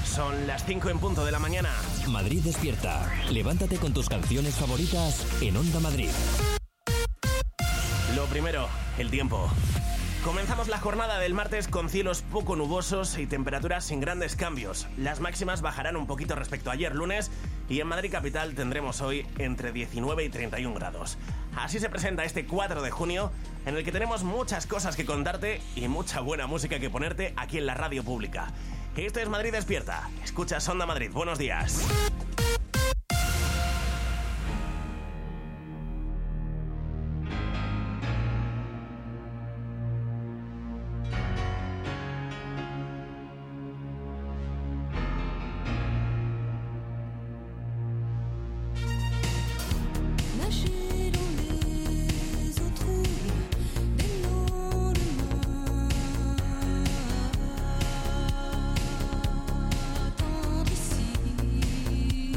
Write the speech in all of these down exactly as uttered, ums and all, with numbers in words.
Son las cinco en punto de la mañana. Madrid despierta. Levántate con tus canciones favoritas en Onda Madrid. Lo primero, el tiempo. Comenzamos la jornada del martes con cielos poco nubosos y temperaturas sin grandes cambios. Las máximas bajarán un poquito respecto a ayer lunes y en Madrid capital tendremos hoy entre diecinueve y treinta y un grados. Así se presenta este cuatro de junio, en el que tenemos muchas cosas que contarte y mucha buena música que ponerte aquí en la radio pública. Esto es Madrid Despierta. Escuchas Onda Madrid. Buenos días. Attendre ici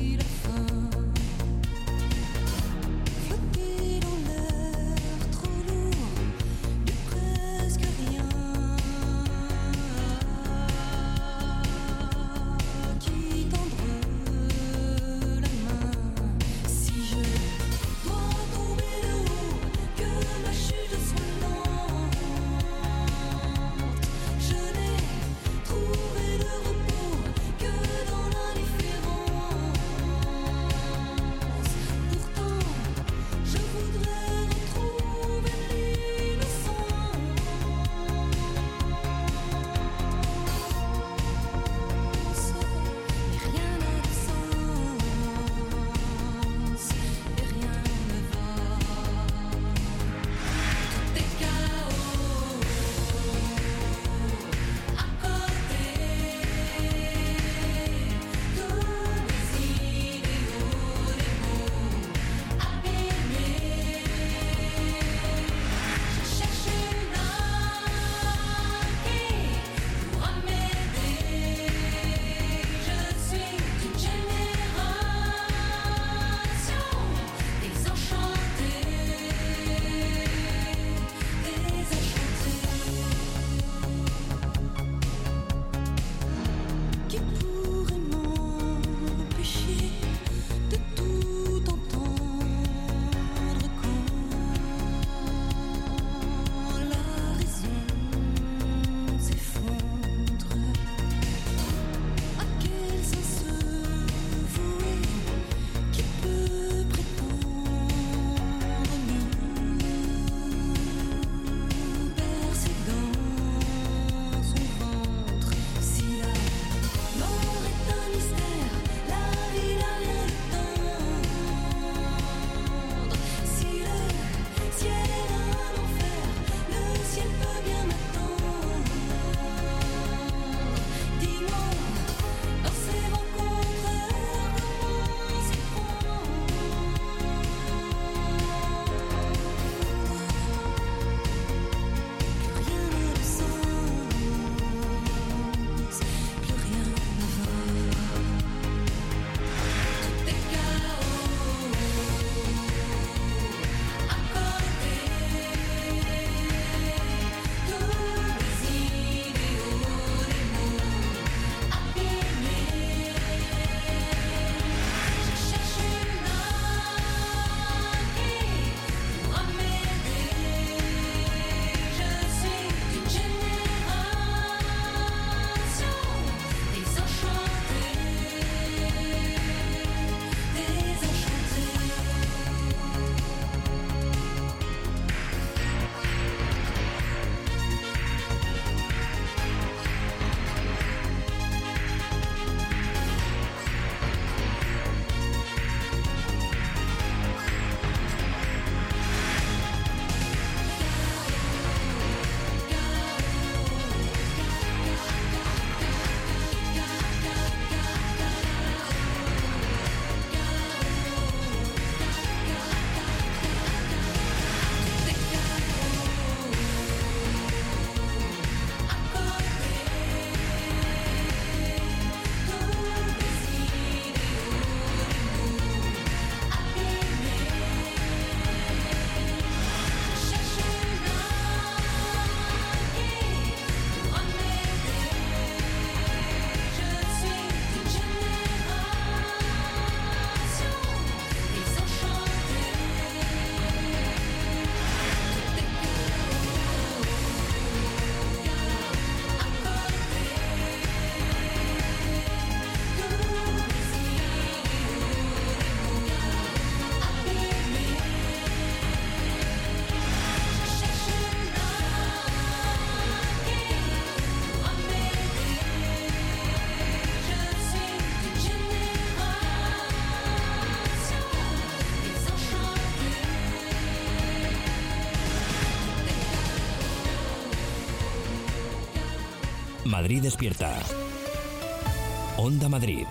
Madrid despierta. Onda Madrid.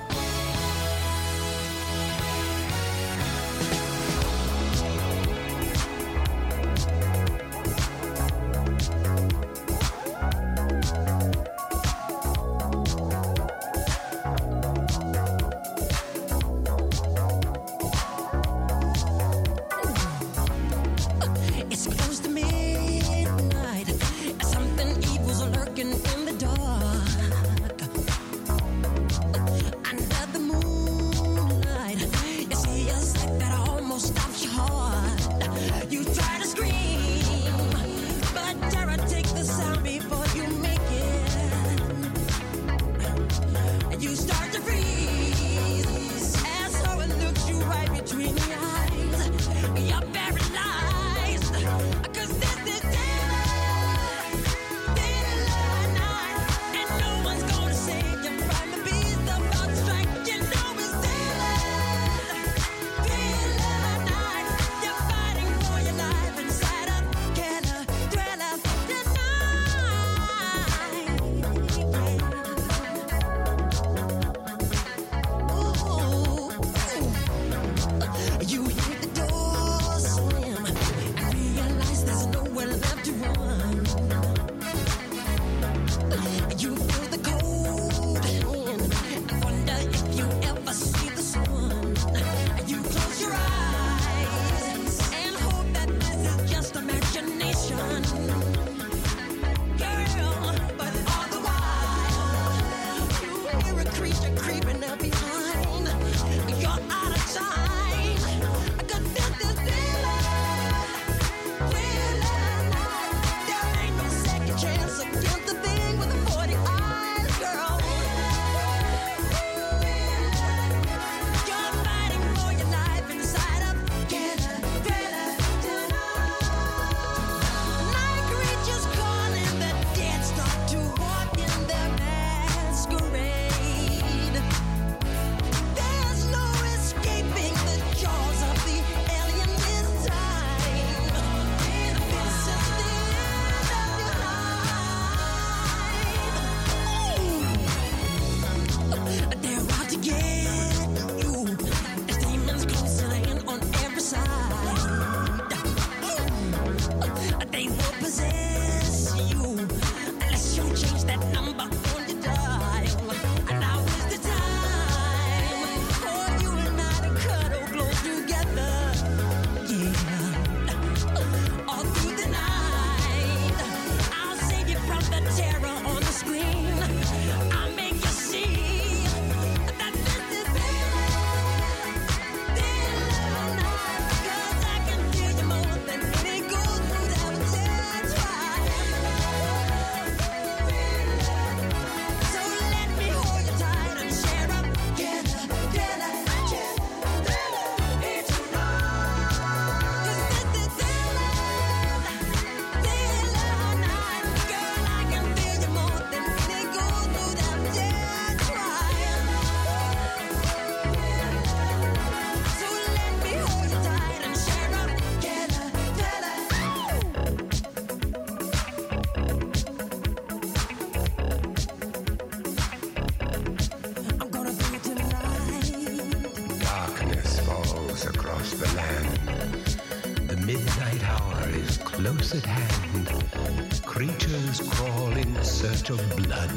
close at hand. Creatures crawl in search of blood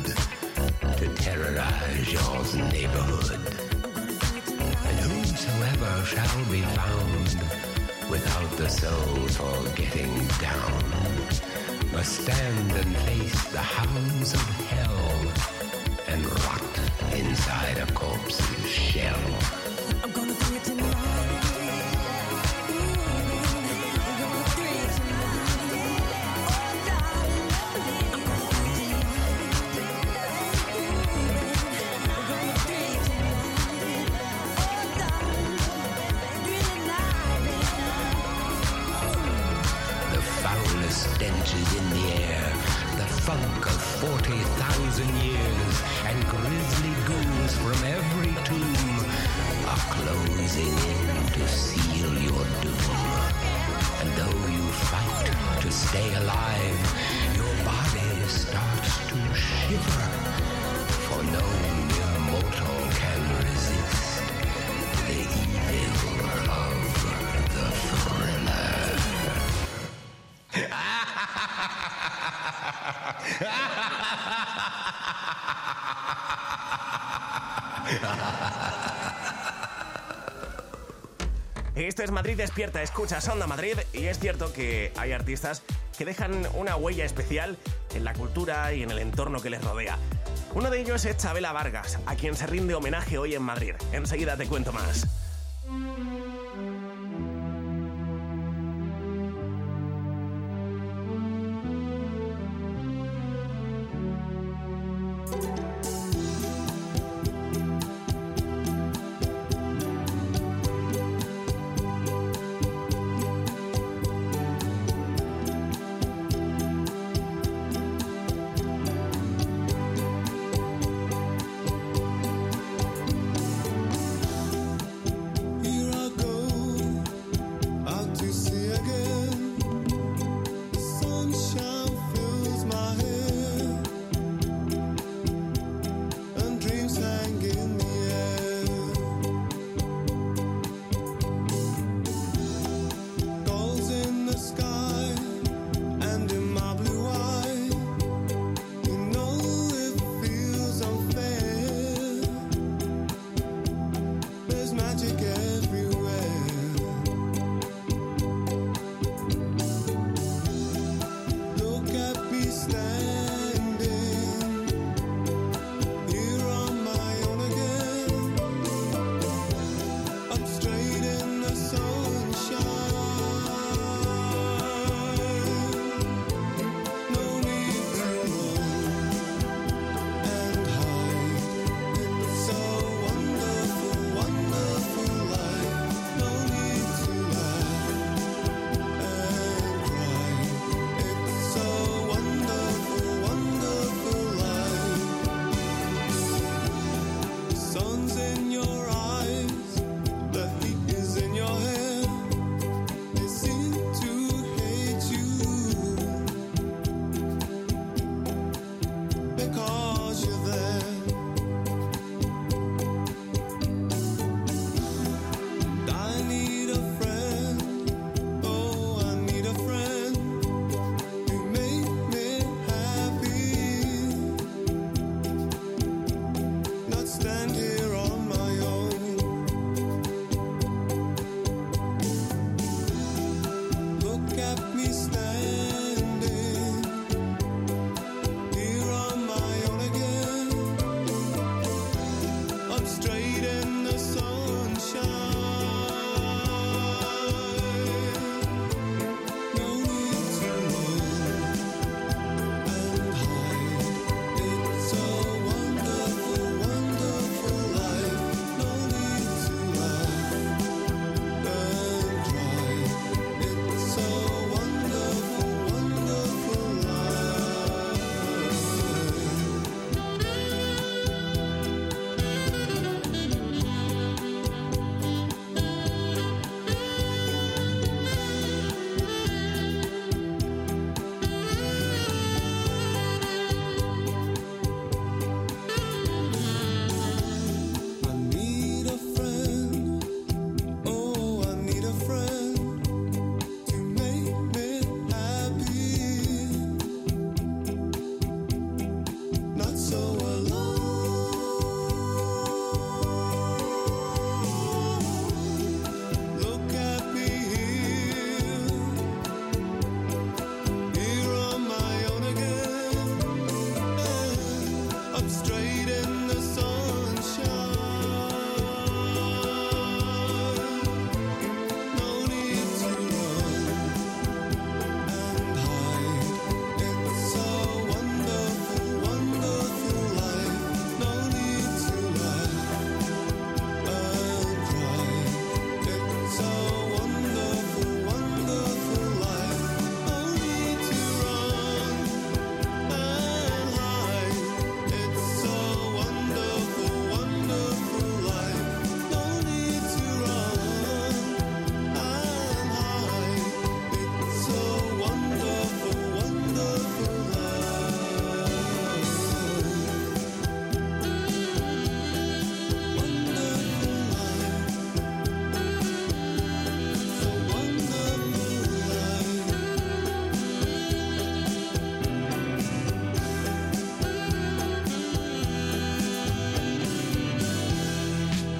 to terrorize your neighborhood. And whosoever shall be found without the soul for getting down must stand and face the hounds of hell and rot inside a corpse's shell. I'm gonna do it tonight. Stench is in the air, the funk of forty thousand years, and grisly ghouls from every tomb are closing in to seal your doom. And though you fight to stay alive, your body starts to shiver Esto es Madrid Despierta, escuchas Onda Madrid y es cierto que hay artistas que dejan una huella especial en la cultura y en el entorno que les rodea. Uno de ellos es Chabela Vargas, a quien se rinde homenaje hoy en Madrid. Enseguida te cuento más. Here I go.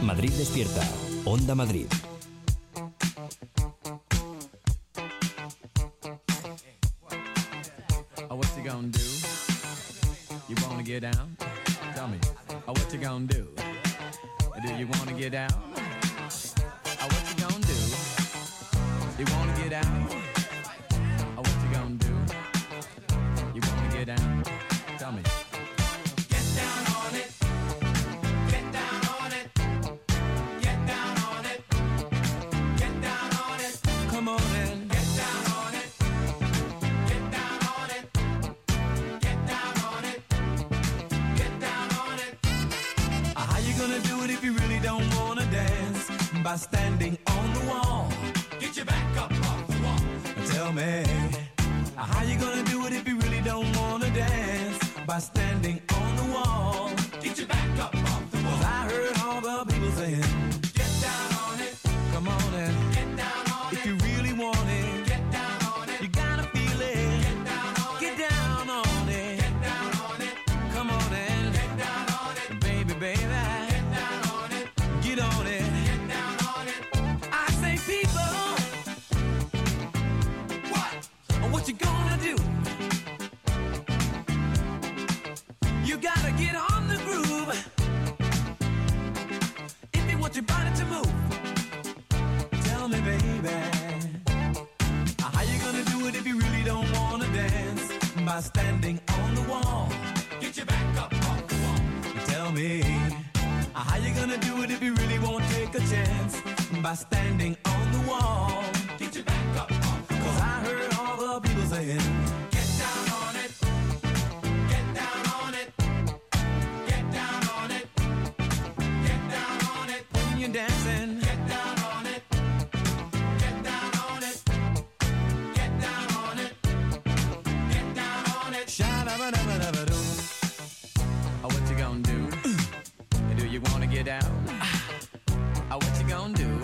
Madrid Despierta, Onda Madrid. Oh, what you gonna do? You wanna get down? Tell me. Oh, what you gonna do? Do you wanna get down? Oh, what you gonna do? You wanna get down? Oh, what you gonna do? You wanna get down? Tell me. Get down on it. Get down on it. Get down on it. Get down on it. Come on and get down on it. Get down on it. Get down on it. Get down on it. How you gonna do it if you really don't wanna dance? By standing on the wall. Get your back up off the wall. Tell me, how you gonna do it if you really don't wanna dance? By standing on the wall. Get your back up off the wall. 'Cause I heard all the people saying, get down on it. Come on and get down on it. If you really want it, get down on it. You gotta feel it. Get down on it. Get down on it. Get down on it. Come on and get down on it. Baby, baby. Get down on it. Get on it. Get down on it. I say people. What? What you gonna do? You gotta get on the groove if you want your body to move. Tell me, baby, how you gonna do it if you really don't wanna dance? By standing on the wall. Get your back up off the wall. Tell me, how you gonna do it if you really won't take a chance? By standing on the wall. Get your back up off the wall. 'Cause I heard all the people saying, get down on it. Get down on it. Get down on it. Get down on it. When you're dancing, get down on it. Get down on it. Get down on it. Get down on it. Sha-da-ba-da-ba-da-ba-doo. Oh, what you gonna do? Do you wanna get down? Oh, what you gonna do?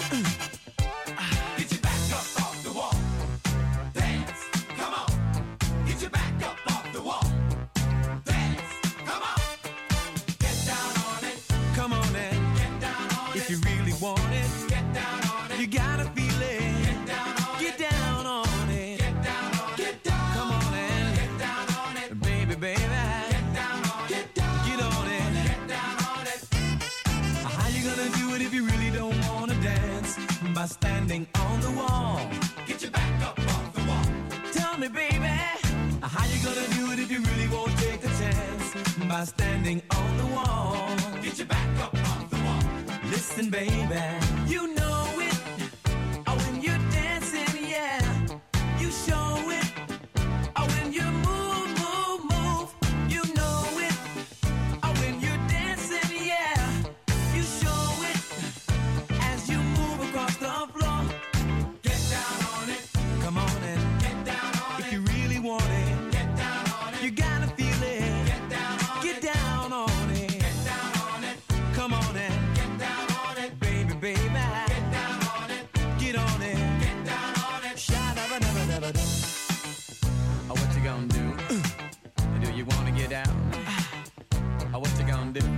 Get your back up off the wall. Dance, come on. Get your back up off the wall. Dance, come on. Get down on it. Come on and get down on it. If you really want it, get down on it. You gotta feel it. Get down on it. Get down on it. Get down on it. Get down. Come on and get down on it. Baby, baby. Get down on it. Get down. Get on it. Get down on it. How you gonna do it if you really don't wanna dance? By standing on the wall. Get your back up off the wall. Tell me, baby, how you gonna do it if you really won't take a chance? By standing on the wall. Get your back up off the wall. Listen, baby, you know it. Oh, when you're dancing, yeah, you show it. Oh, when you move, move, move, you know it. Oh, when you're dancing, yeah, you show it. As you move across the floor, get down on it. Come on and get down on it. If you really want it, get down on it. You gotta feel it. Get down on it. Get down on it. Get down on it. Come on and get down on it. Baby, baby. Get down on it. Get on it. Get down on it. Sha-da-ba-da-ba-da-ba-da. Oh, what you gonna do? Do you wanna get down? Oh, what you gonna do?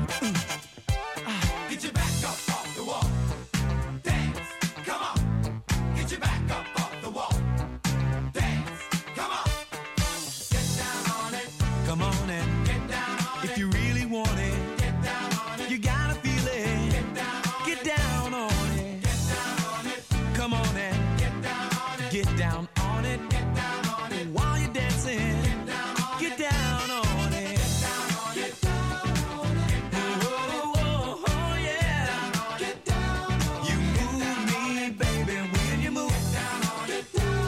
Get your back up off the wall. Dance, come on. Get your back up off the wall. Dance, come on. Get down on it. Come on and get down on it. If you really want it, get down on it. You gotta feel it. Get down on it. Get down on it. Get down on it. Come on and get down on it. Get down on it. Get down on it. While you're dancing, get down on it. Get down on it. Get down on it. Get down on it. Oh, oh, oh, oh, yeah. Get down on it. You move me, baby, when you move. Get down on it. Get down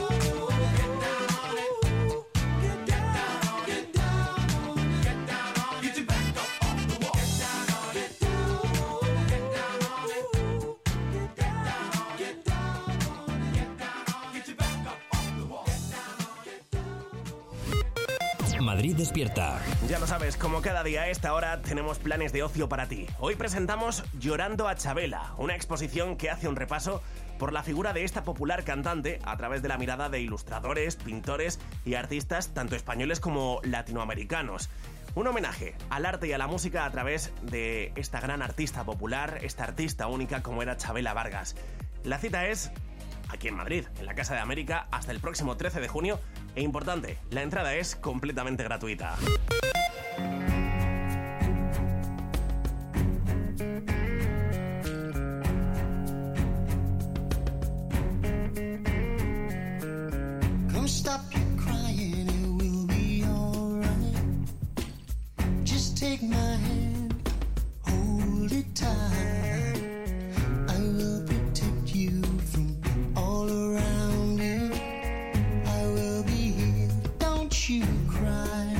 on it. Get down on it. Get down on it. Get down on it. Get your back up off the wall. Get down on it. Get down on it. Get down on it. Get down on it. Get down on it. Get down on it. Get your back up off the wall. Get down on it. Madrid Despierta. Ya lo sabes, como cada día a esta hora tenemos planes de ocio para ti. Hoy presentamos Llorando a Chabela, una exposición que hace un repaso por la figura de esta popular cantante a través de la mirada de ilustradores, pintores y artistas tanto españoles como latinoamericanos. Un homenaje al arte y a la música a través de esta gran artista popular, esta artista única como era Chabela Vargas. La cita es aquí en Madrid, en la Casa de América, hasta el próximo trece de junio. E importante, la entrada es completamente gratuita. Come stop your crying, it will be alright. Just take my hand, hold it tight. I will protect you from all around you. I will be here, don't you cry.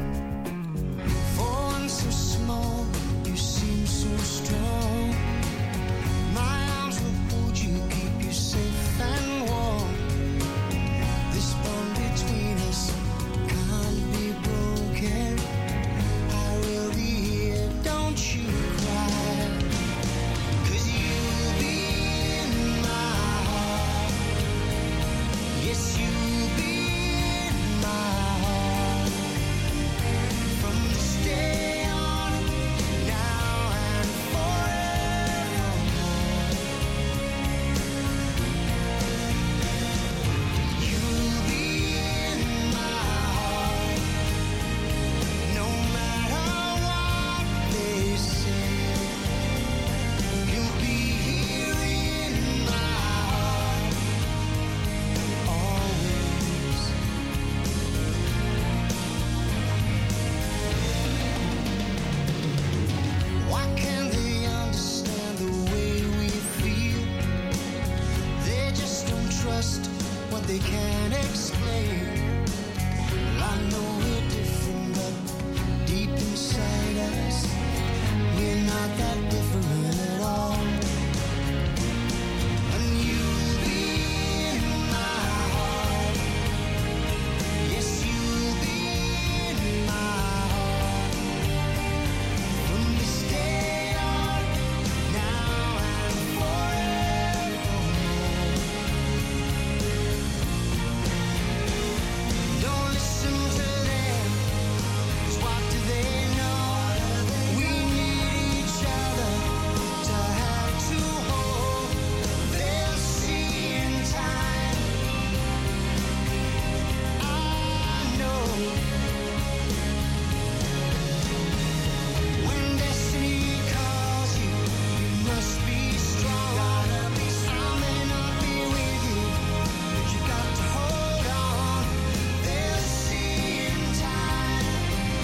For one so small, you seem so strong. My arms will hold you, keep you safe and warm. This bond between us can't be broken. I will be here, don't you cry. 'Cause you'll be in my heart. Yes, you'll be in my heart. From this day on, now and forevermore. You'll be in my heart. No matter what they say. You'll be here in my heart. Always. Why can't they understand the way we feel? They just don't trust what they can't explain. Well, I know we're different, but deep inside us, we're not that different at all. And you'll be in my heart. Yes, you'll be in my heart. From this day on, now and forevermore. Don't listen to them, 'cause what do they know? We need each other to have to hold. They'll see in time. I know. When destiny calls you, you must be strong. I may not be with you, but you got to hold on. They'll see in time.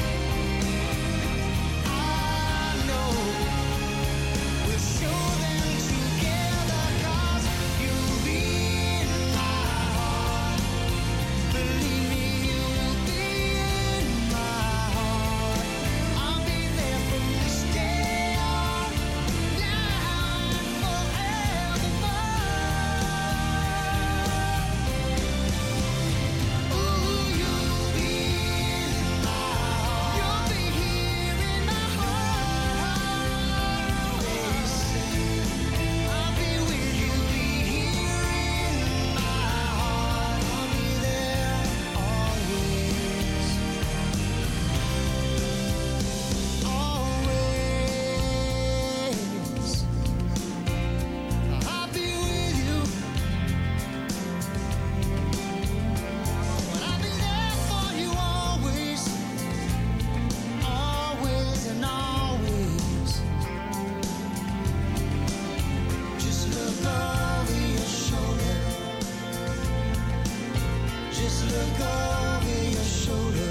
I know. We'll show them together, 'cause you'll be in my heart. Believe me, you'll be in my heart. I'll be there from this day on, now and forevermore. Ooh, you'll be in my heart. You'll be here in my heart. Always. I'll be with you, be here in my heart. I'll be there always. Always. I'll be with you. But I'll be there for you always. Always and always. Just look over your shoulder. Just look over your shoulder.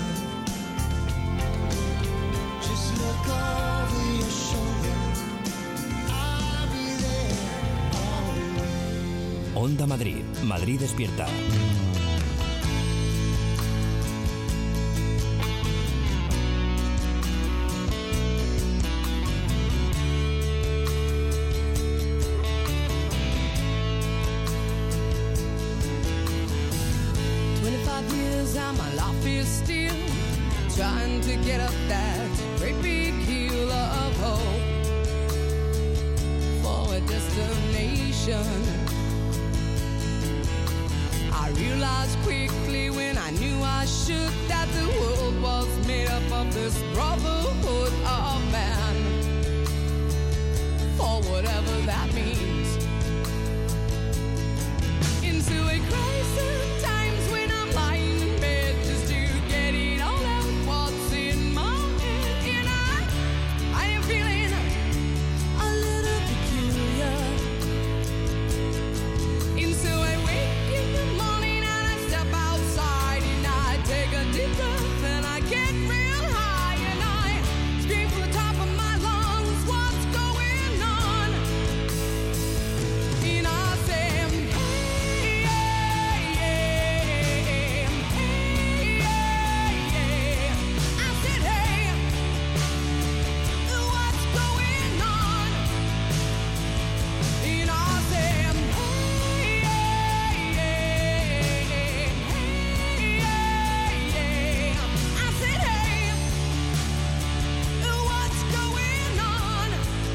Just look over your shoulder. I'll be there always. Onda Madrid, Madrid despierta. twenty-five years and my life is still trying to get up that great big hill of hope for a destination. I realized quickly when I I knew I should, that the world was made up of this brotherhood of man, for whatever that means. Into a crisis, times when I'm lying in bed just to get it all out what's in my head. And I, I am feeling a little peculiar. And so I wake in the morning and I step outside and I take a deep breath and I get real high and I scream from the top of my lungs, what's going on? And I say, hey, yeah, yeah, hey, yeah, yeah. I said, hey, what's going on? And I said, hey, yeah, yeah, hey, yeah, yeah. I said, hey, what's going on?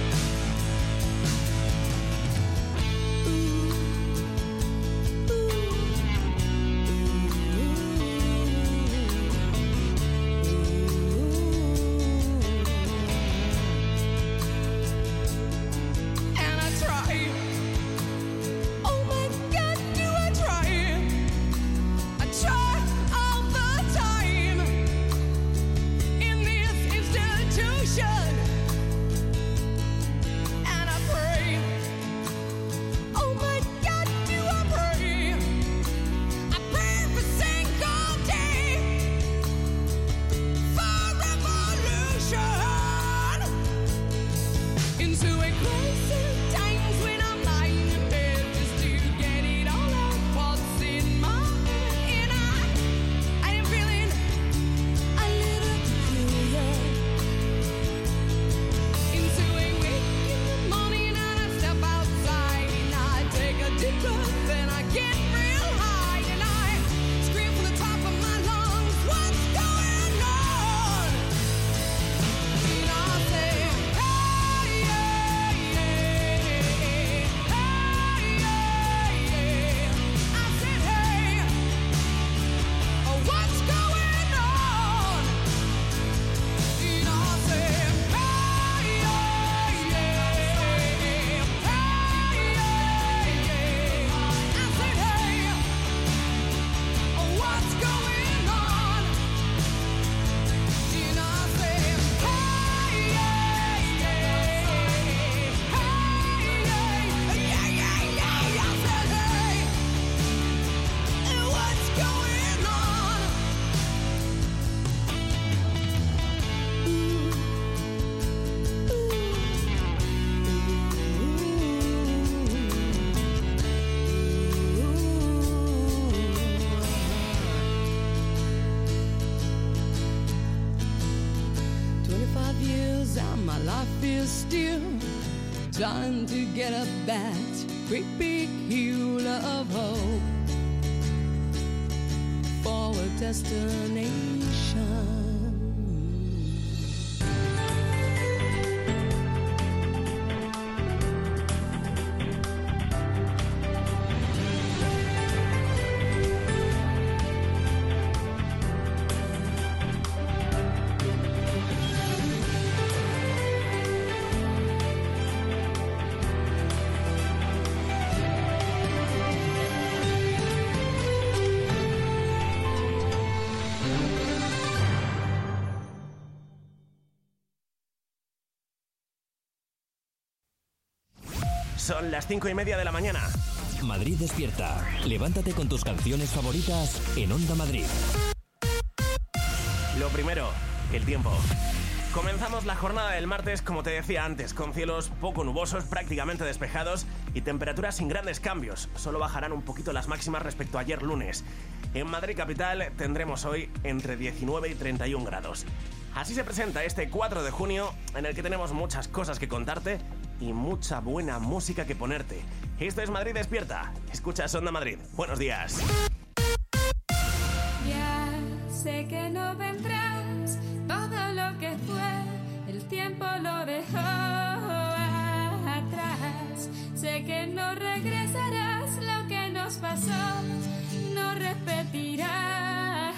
And I try. Oh my God, do I try? I try all the time in this institution. And I pray. Oh my God, do I pray? I pray every single day for revolution. Into a crisis, times when I'm lying in bed just to get it all out what's in my head. And I, I am feeling a little peculiar. Into a wake in the morning and I step outside and I take a deep breath and I get real high and I scream from the top of my lungs, what's going on? And I say, hey, yeah, yeah, hey, yeah, yeah. I said, hey, what's going on? And I said, hey, yeah, yeah, hey, yeah, yeah. I said, hey, what's going on? And I said, hey, yeah, yeah, hey, yeah, yeah, yeah, yeah. I said, hey, what's going on? Twenty-five years and my life is still trying to get up that great big hill of hope for a destination. Son las cinco y media de la mañana. Madrid despierta. Levántate con tus canciones favoritas en Onda Madrid. Lo primero, el tiempo. Comenzamos la jornada del martes, como te decía antes, con cielos poco nubosos, prácticamente despejados y temperaturas sin grandes cambios. Solo bajarán un poquito las máximas respecto a ayer lunes. En Madrid capital tendremos hoy entre diecinueve y treinta y un grados. Así se presenta este cuatro de junio, en el que tenemos muchas cosas que contarte y mucha buena música que ponerte. Esto es Madrid Despierta. Escuchas Onda Madrid. Buenos días. Ya sé que no vendrás, todo lo que fue, el tiempo lo dejó atrás. Sé que no regresarás, lo que nos pasó no repetirá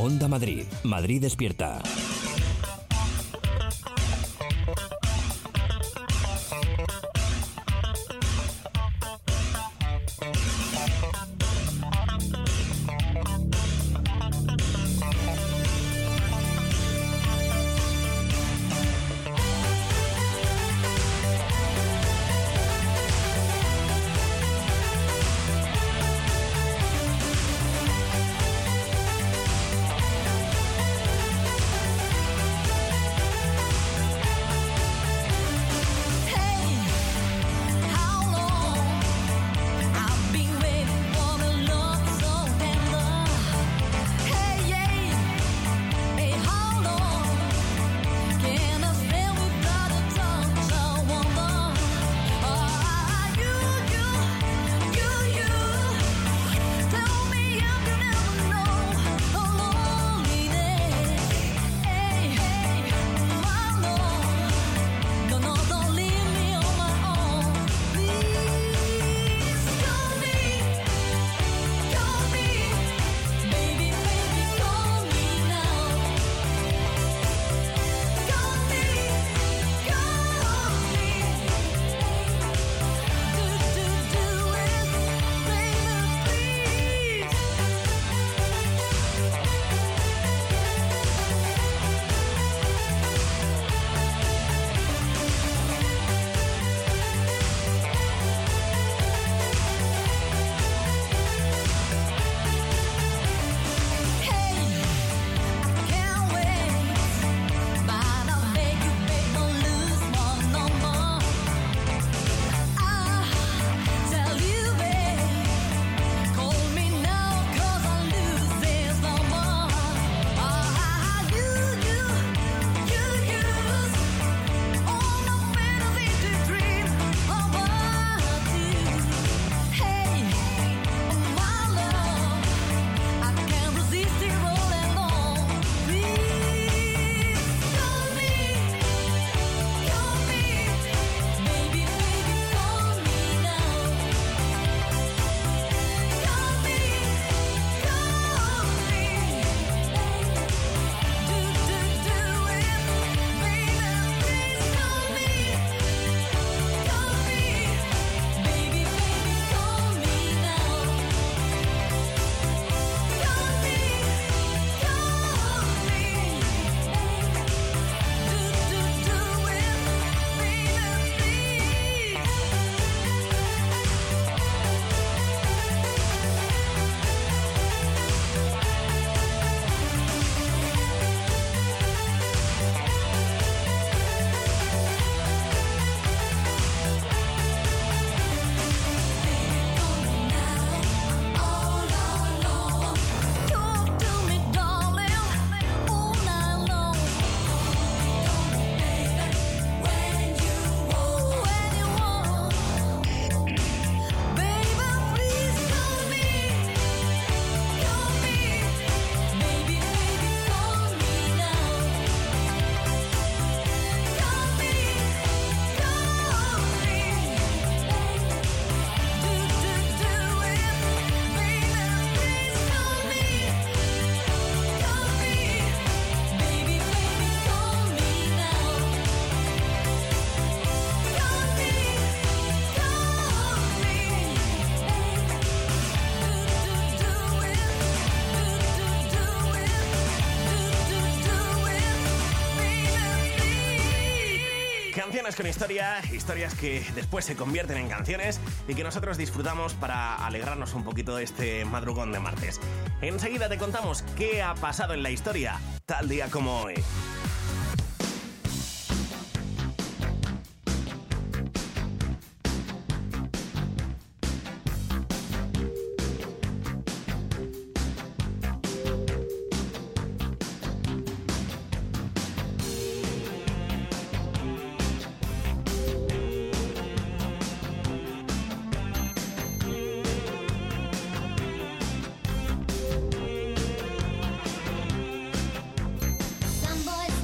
Onda Madrid. Madrid despierta. Canciones con historia, historias que después se convierten en canciones y que nosotros disfrutamos para alegrarnos un poquito de este madrugón de martes. Enseguida te contamos qué ha pasado en la historia, tal día como hoy. Some boys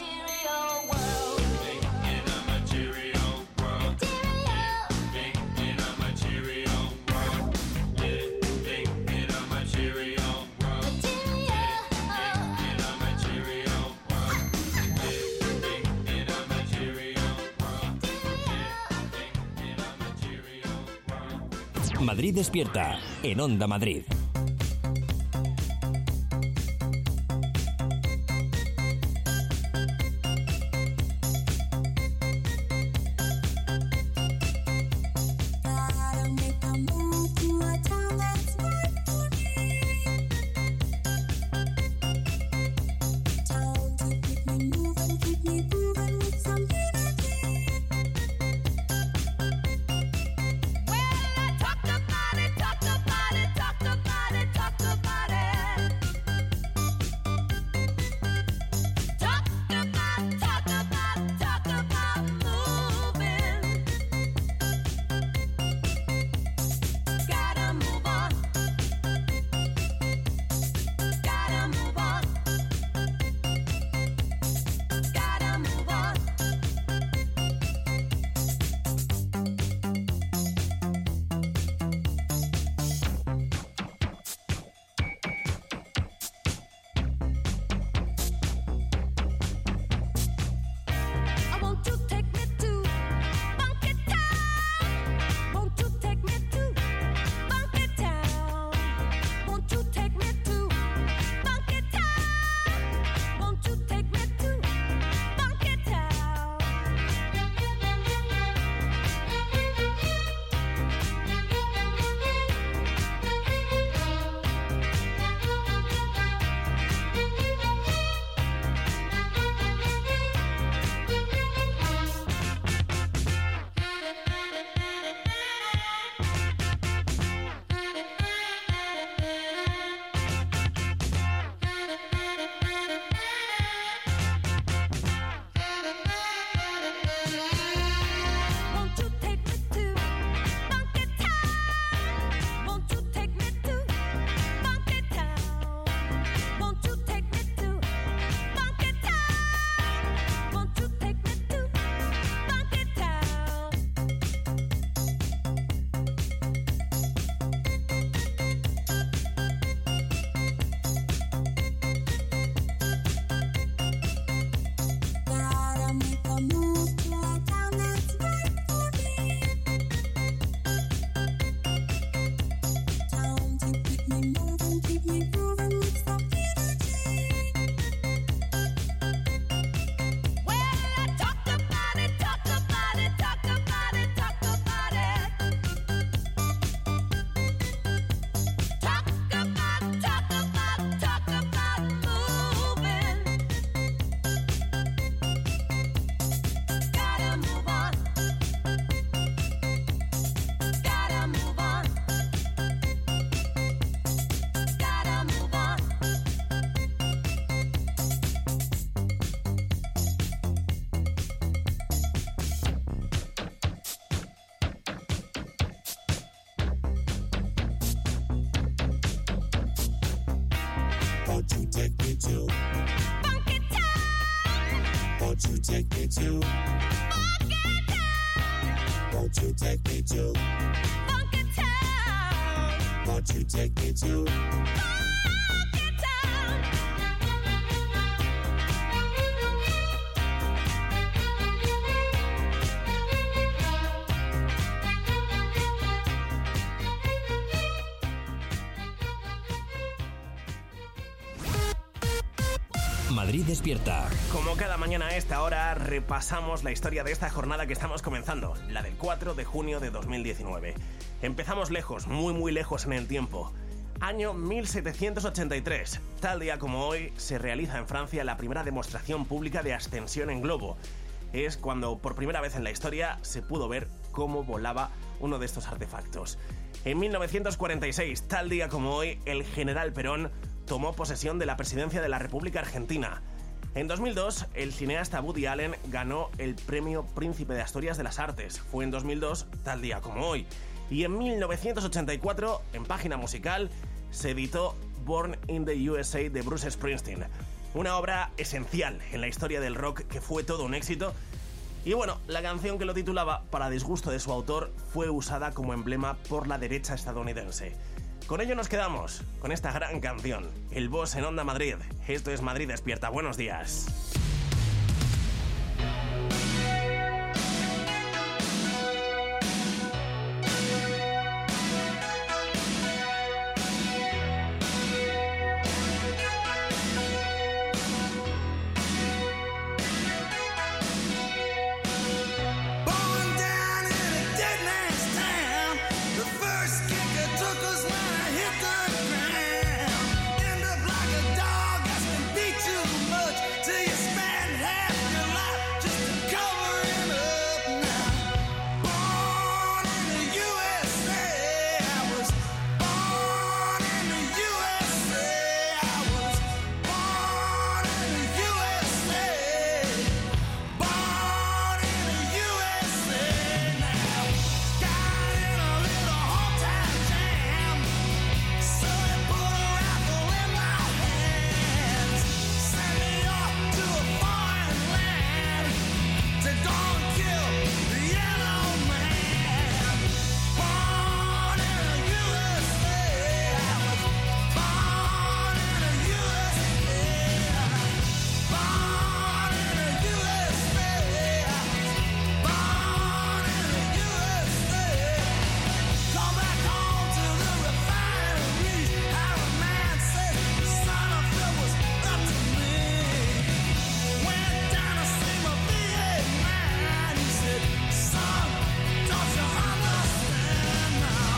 material world. In a material world. Living in a material world. Living in a material world. Living in a material world. Living in a material world. Living in a material world. Madrid despierta en Onda Madrid. Gotta make a move to a town that's right for me. Town to keep me moving, keep me grooving with some energy. Well, I talk about it, talk about it, talk about it, talk about it. Talk about, talk about, talk about moving. Gotta move on. Gotta move on. Gotta move on. I want you to take me to Funky Town. Won't you take me to Funky Town? Won't you take me to Funky Town? Won't you take me to Funky Town? Won't you take me to Funky Town? Won't you take me to Funky Town? Won't you take me to Funky Town? Won't you take me to Funky Town? Gotta make a move to a town that's right for me. Town to keep me moving, keep me grooving with some energy. Well, I talk about it, talk about it, talk about it, talk about it. Talk about, talk about, talk about moving. Gotta move on. Gotta move on. Gotta move on. Won't you take me to? Funky Town. Won't you take me to? Funky Town. Won't you take me to? Funky Town. Won't you take me to? Funky Town. Madrid despierta. Como cada mañana a esta hora, repasamos la historia de esta jornada que estamos comenzando, la del cuatro de junio de dos mil diecinueve. Empezamos lejos, muy muy lejos en el tiempo. Año mil setecientos ochenta y tres. Tal día como hoy, se realiza en Francia la primera demostración pública de ascensión en globo. Es cuando por primera vez en la historia se pudo ver cómo volaba uno de estos artefactos. En mil novecientos cuarenta y seis, tal día como hoy, el general Perón tomó posesión de la presidencia de la República Argentina. En dos mil dos, el cineasta Woody Allen ganó el premio Príncipe de Asturias de las Artes. Fue en dos mil dos, tal día como hoy. Y en mil novecientos ochenta y cuatro, en página musical, se editó Born in the U S A de Bruce Springsteen. Una obra esencial en la historia del rock que fue todo un éxito. Y bueno, la canción que lo titulaba, para disgusto de su autor, fue usada como emblema por la derecha estadounidense. Con ello nos quedamos, con esta gran canción, El Boss en Onda Madrid. Esto es Madrid Despierta, buenos días. Born down in a dead man's town. The first kick I took was when I hit the ground. End up like a dog that's been beat too much till you spend half your life just to cover him up now. Born in the U S A, I was born in the U S A, I was born in the U S A. Born in the U S A now. Got in a little hometown jam, so they put a rifle in my hands. Sent me off to a foreign land to go and kill the yellow man. Born in the U S A, I was born in the U S A. Born in the U S A, I was born in the U S A. Come back home to the refinery. Our man said, son, if it was up to me. Went down to see my V eight man. He said, son, don't you understand now?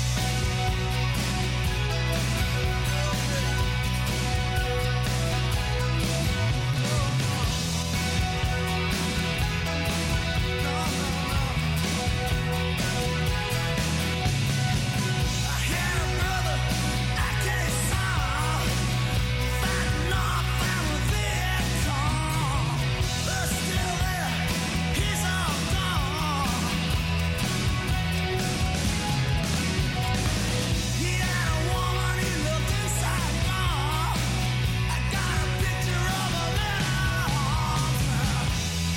I had a brother, I can't solve, fighting off our Viet Cong. They're still there, he's all gone. He had a woman, he looked inside gone. I got a picture of a little horse.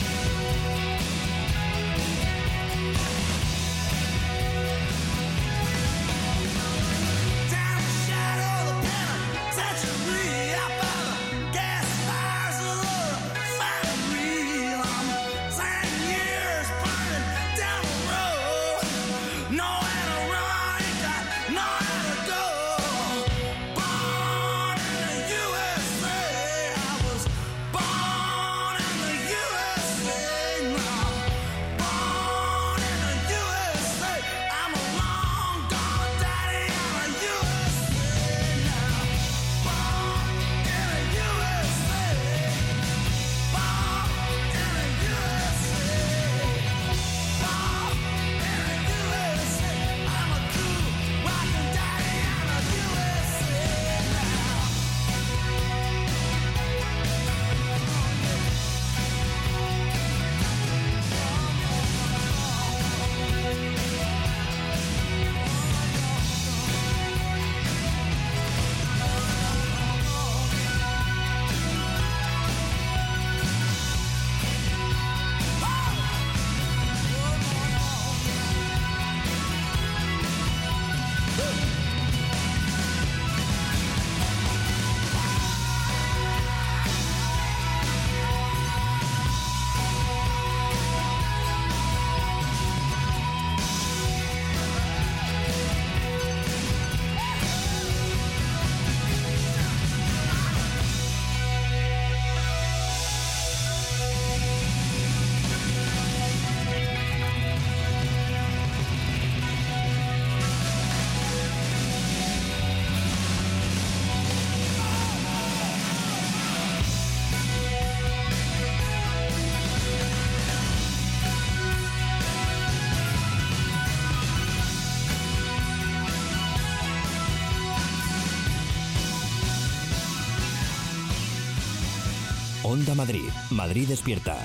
Down the shadow of the penitentiary, out by the gas fires of the refinery. I'm ten years burning down the road, nowhere to run, ain't got nowhere to go. Born in the U S A, I was born in the U S A now. Born in the U S A, I'm a long gone daddy, I'm a U S A now. Born in the U S A, born in the U S A, born in the U S A, I'm a cool rockin' daddy, I'm a U S A now. Onda Madrid, Madrid Despierta.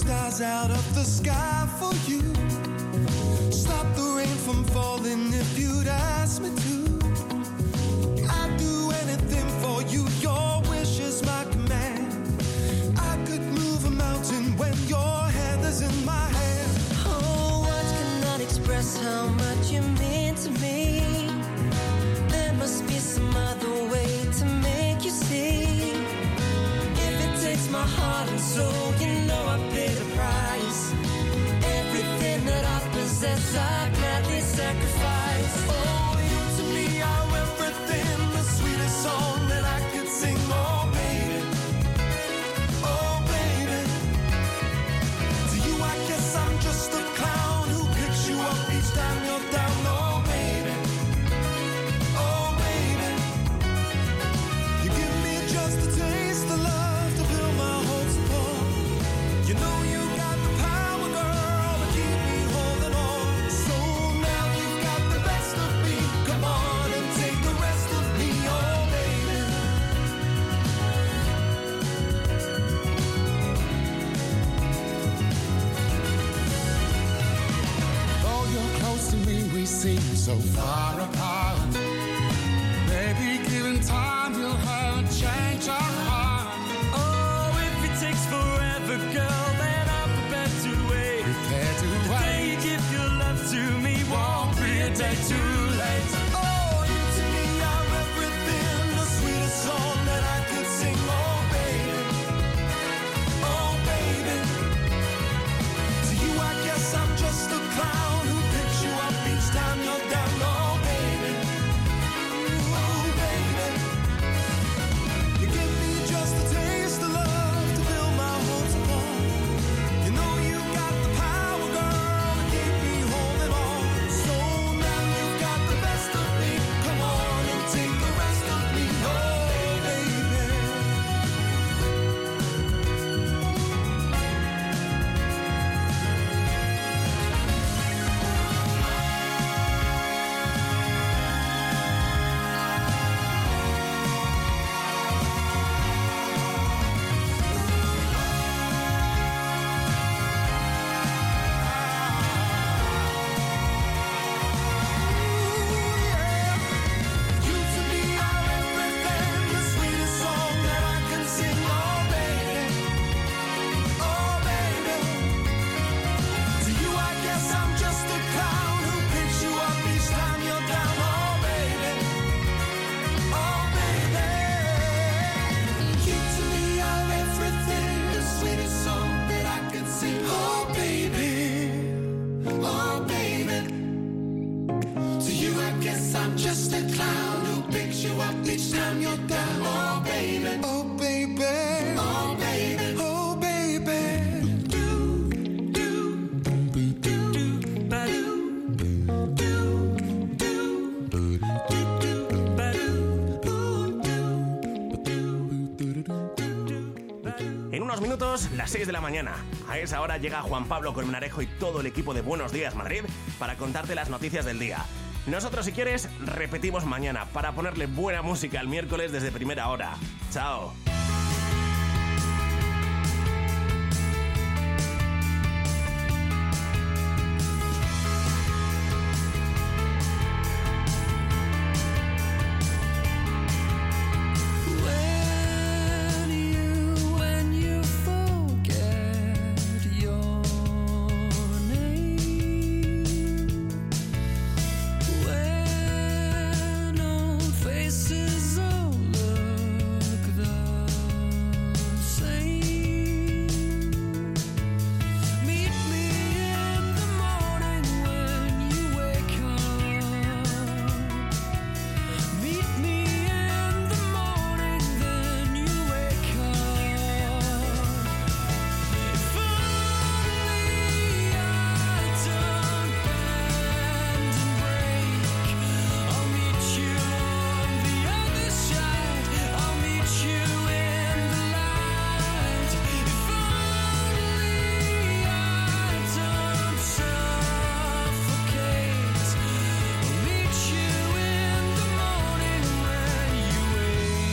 stars out of the sky for you. Stop the rain from falling if you'd ask me to. I'd do anything for you, your wish is my command. I could move a mountain when your hand is in my hand. Oh, words cannot express how much you mean to me. There must be some other way to make you see. If it takes my heart and soul, you know I pay the price. Everything that I possess, I gladly sacrifice. Oh, you to me are everything, the sweetest song that I could sing. Oh, baby, oh, baby. To you, I guess I'm just a clown who picks you up each time you're down. Oh, baby, oh, baby. You give me just a taste of love to build my hopes upon. You know you got the power, girl, to keep me holding on. So now you've got the best of me. Come on and take the rest of me, oh baby. Though you're close to me, we seem so far apart. Maybe given time will hurt, change our heart. Oh, if it takes forever, girl, then I'm prepared to wait. Prepare to The day wait. you give your love to me won't be a day too late. Oh, you to me are everything, the sweetest song that I could sing. Oh, baby, oh, baby. To you, I guess I'm just a clown who picks you up each time you're down. Oh, baby, oh, baby. You give me just a taste of love to build my hopes upon. You know you got the power, girl, to keep me holding on. So now you've got the best of me. Come on and take the rest of me. Oh, baby. You to me are everything, the sweetest song that I can sing. Oh, baby, oh, baby. To you, I guess I'm just a clown who picks you up each time you're down. Oh, baby, oh, baby. You to me are everything, the sweetest song that I can sing. Oh, baby, oh, baby. To you, I guess I'm just a clown who picks you up each time you're down. Oh, baby. Oh, baby. Oh, baby. Oh, baby. Do, do, do, do, ba-do. Do, do, do, do, ba-do. En unos minutos, las seis de la mañana. A esa hora llega Juan Pablo Colmenarejo y todo el equipo de Buenos Días Madrid para contarte las noticias del día. Nosotros, si quieres, repetimos mañana para ponerle buena música al miércoles desde primera hora. Chao. When you, when you forget your name, when old faces all look the same, meet me in the morning when you wake up. Meet me in the morning, then you wake up. If only I don't bend and break, I'll meet you on the other side. I'll meet you in the light. If only I don't suffocate, I'll meet you in the morning when you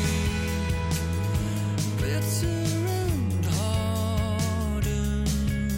wake, bitter and hardened.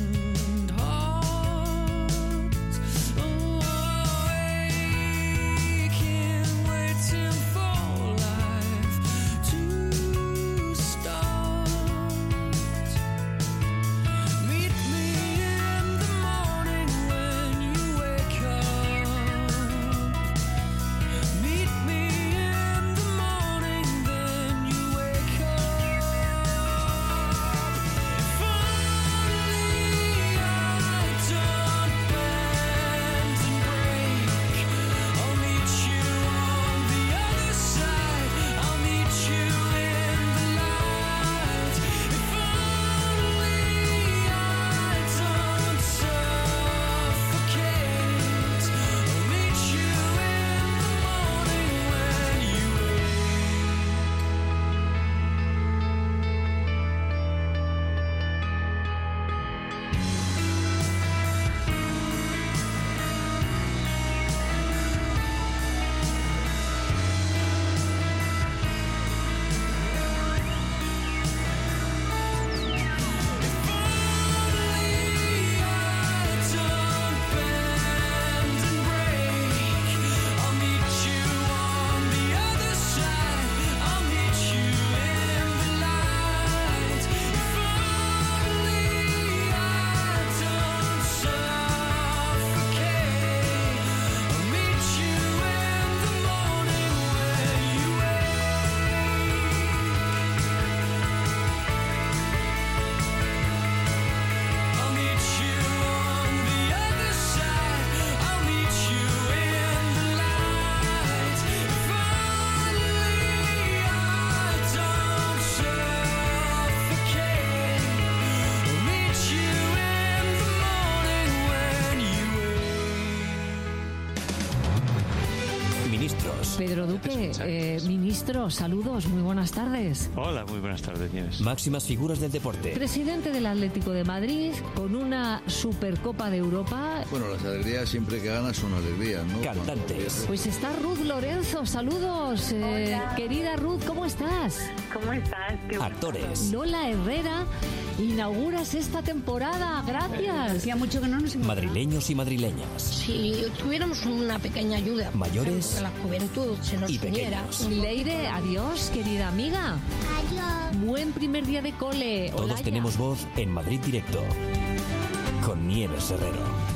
Pedro Duque, eh, ministro, saludos, muy buenas tardes. Hola, muy buenas tardes, Nieves. Máximas figuras del deporte. Presidente del Atlético de Madrid, con una Supercopa de Europa. Bueno, las alegrías siempre que ganas son alegrías, ¿no? Cantantes. Pues está Ruth Lorenzo, saludos. Eh, querida Ruth, ¿cómo estás? ¿Cómo estás? Qué bueno. Actores. Lola Herrera, inauguras esta temporada, gracias. Hacía mucho que no nos encontrábamos. Madrileños y madrileñas. Si tuviéramos una pequeña ayuda, mayores, que la juventud se nos y uniera. pequeños. Leire, adiós, querida amiga. Adiós. Buen primer día de cole. Todos Olaya. tenemos voz en Madrid Directo. Con Nieves Herrero.